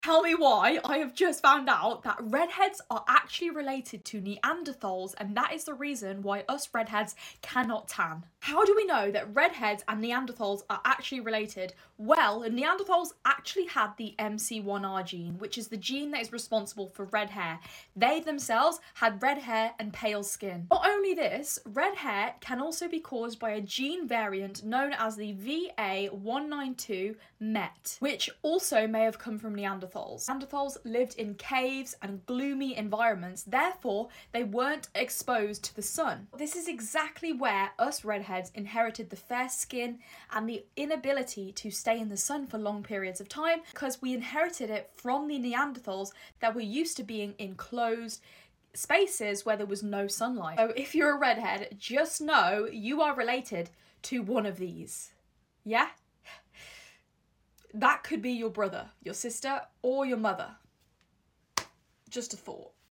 Tell me why. I have just found out that redheads are actually related to Neanderthals, and that is the reason why us redheads cannot tan. How do we know that redheads and Neanderthals are actually related? Well, Neanderthals actually had the MC1R gene, which is the gene that is responsible for red hair. They themselves had red hair and pale skin. Not only this, red hair can also be caused by a gene variant known as the VA192 MET, which also may have come from Neanderthals. Neanderthals lived in caves and gloomy environments, therefore they weren't exposed to the sun. This is exactly where us redheads inherited the fair skin and the inability to stay in the sun for long periods of time, because we inherited it from the Neanderthals that were used to being in closed spaces where there was no sunlight. So if you're a redhead, just know you are related to one of these. Yeah? That could be your brother, your sister, or your mother. Just a thought.